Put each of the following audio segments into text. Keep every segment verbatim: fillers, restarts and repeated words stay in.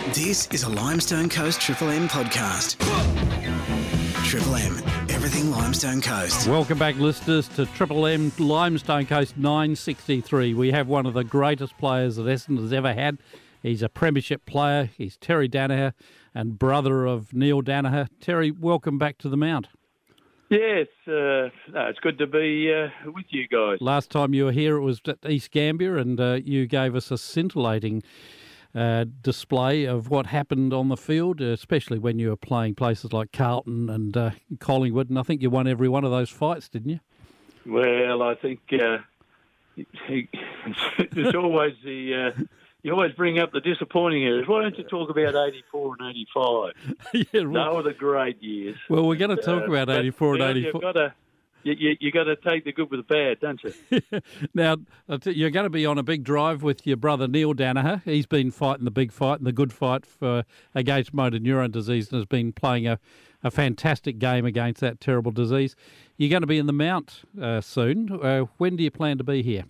This is a Limestone Coast Triple M podcast. Triple M, everything Limestone Coast. Welcome back, listeners, to Triple M Limestone Coast nine sixty-three. We have one of the greatest players that Essendon has ever had. He's a premiership player. He's Terry Danaher and brother of Neil Danaher. Terry, welcome back to the Mount. Yes, uh, no, it's good to be uh, with you guys. Last time you were here, it was at East Gambia, and uh, you gave us a scintillating uh, display of what happened on the field, especially when you were playing places like Carlton and uh, Collingwood, and I think you won every one of those fights, didn't you? Well, I think uh, it's always the... Uh, You always bring up the disappointing areas. Why don't you talk about eighty-four and eighty-five? yeah, well, they were the great years. Well, we're going to talk uh, about eighty-four and eighty-four. You've got to, you, you, you got to take the good with the bad, don't you? Now, you're going to be on a big drive with your brother Neil Danaher. He's been fighting the big fight and the good fight for against motor neuron disease and has been playing a, a fantastic game against that terrible disease. You're going to be in the Mount uh, soon. Uh, when do you plan to be here?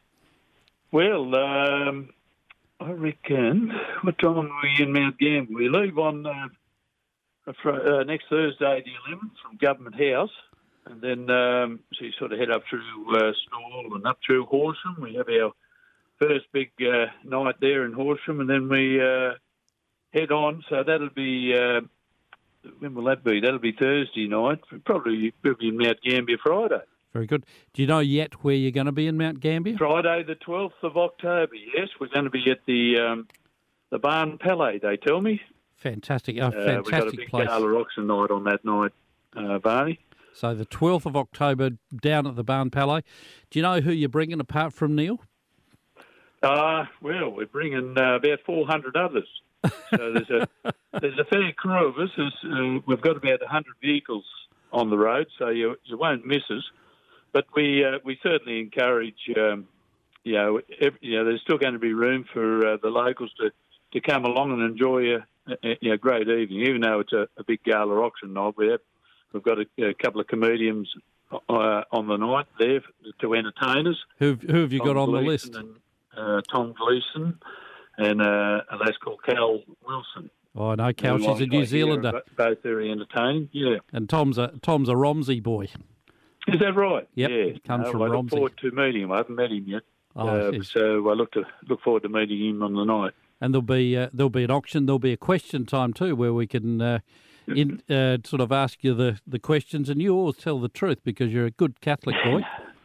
Well, um... I reckon, what time are we in Mount Gambier? We leave on uh, uh, next Thursday, the eleventh, from Government House, and then um, so you sort of head up through uh, Stawell and up through Horsham. We have our first big uh, night there in Horsham, and then we uh, head on. So that'll be, uh, when will that be? That'll be Thursday night. Probably we'll be in Mount Gambier Friday. Very good. Do you know yet where you're going to be in Mount Gambier? Friday, the twelfth of October, yes. We're going to be at the um, the Barn Palais, they tell me. Fantastic. A uh, fantastic we've got a big place. gala auction night on that night, uh, Barney. So the twelfth of October down at the Barn Palais. Do you know who you're bringing apart from Neil? Uh, well, we're bringing uh, about four hundred others. So there's a there's a fair crew of us. Uh, we've got about one hundred vehicles on the road, so you, you won't miss us. But we uh, we certainly encourage, um, you know, every, you know, there's still going to be room for uh, the locals to, to come along and enjoy a, a, a great evening, even though it's a, a big gala auction night. We have, we've got a, a couple of comedians uh, on the night there to entertain us. Who, who have you Tom got on Gleeson the list? And, uh, Tom Gleeson and uh, a lass called Cal Wilson. Oh, I know Cal. She's a New Zealander. Both very entertaining, yeah. And Tom's a Tom's a Romsey boy. Is that right? Yep, yeah. He comes no, from I look Romsey. forward to meeting him. I haven't met him yet, Oh, uh, so I look to look forward to meeting him on the night. And there'll be uh, there'll be an auction. There'll be a question time too, where we can uh, in, uh, sort of ask you the, the questions, and you always tell the truth because you're a good Catholic boy.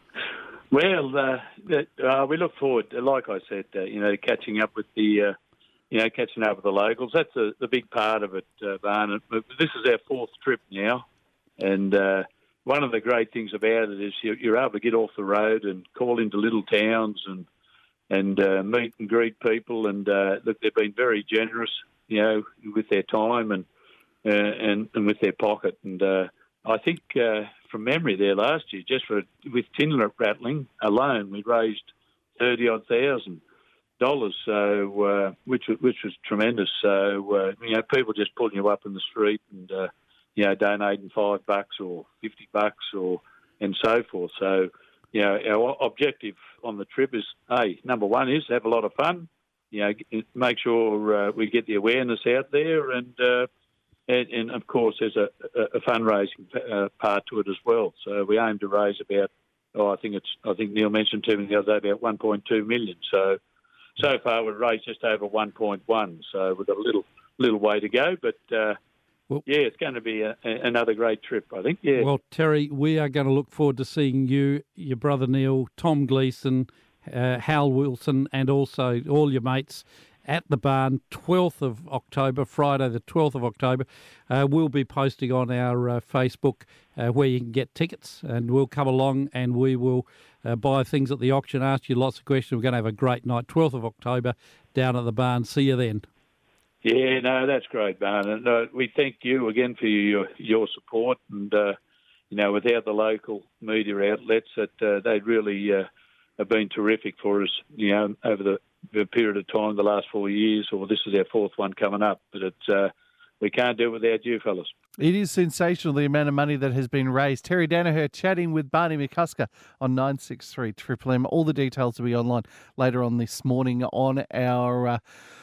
Well, uh, uh, we look forward, like I said, uh, you know, catching up with the, uh, you know, catching up with the locals. That's a, the big part of it, uh, Barn. This is our fourth trip now, and uh, one of the great things about it is you're, you're able to get off the road and call into little towns and and uh, meet and greet people. And uh, look, they've been very generous, you know, with their time and uh, and, and with their pocket. And uh, I think uh, from memory there last year, just for with tin rattling alone, we raised thirty odd thousand dollars, so uh, which which was tremendous. So uh, you know, people just pulling you up in the street and. Uh, you know, donating five bucks or fifty bucks or and so forth. So, you know, our objective on the trip is, hey, number one is have a lot of fun, you know, make sure uh, we get the awareness out there and, uh, and, and of course, there's a, a fundraising uh, part to it as well. So we aim to raise about, oh, I think it's, I think Neil mentioned to me the other day, about one point two million. So, so far we've raised just over one point one. So we've got a little, little way to go, but, uh, Well, yeah, it's going to be a, a, another great trip, I think, yeah. Well, Terry, we are going to look forward to seeing you, your brother Neil, Tom Gleeson, uh, Hal Wilson, and also all your mates at the Barn, twelfth of October, Friday the twelfth of October. Uh, we'll be posting on our uh, Facebook uh, where you can get tickets, and we'll come along and we will uh, buy things at the auction, ask you lots of questions. We're going to have a great night, twelfth of October, down at the Barn. See you then. Yeah, no, that's great, Barn. And uh, we thank you again for your your support. And, uh, you know, without the local media outlets, that uh, they really uh, have been terrific for us, you know, over the, the period of time, the last four years, or this is our fourth one coming up. But it's, uh, we can't do it without you fellas. It is sensational, the amount of money that has been raised. Terry Danaher chatting with Barney McCusker on nine six three Triple M. All the details will be online later on this morning on our... Uh,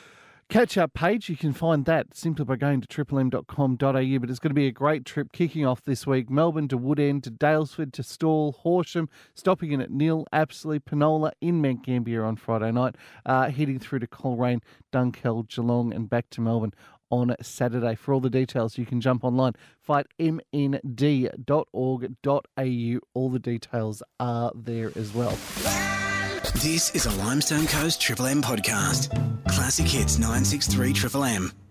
catch-up page. You can find that simply by going to triple m dot com dot a u. But it's going to be a great trip kicking off this week. Melbourne to Woodend to Daylesford to Stawell, Horsham, stopping in at Nil, Apsley, Penola, in Mount Gambier on Friday night, uh, heading through to Coleraine, Dunkeld, Geelong and back to Melbourne on Saturday. For all the details, you can jump online, fight m n d dot org dot a u. All the details are there as well. This is a Limestone Coast Triple M podcast. Classic Hits nine six three Triple M.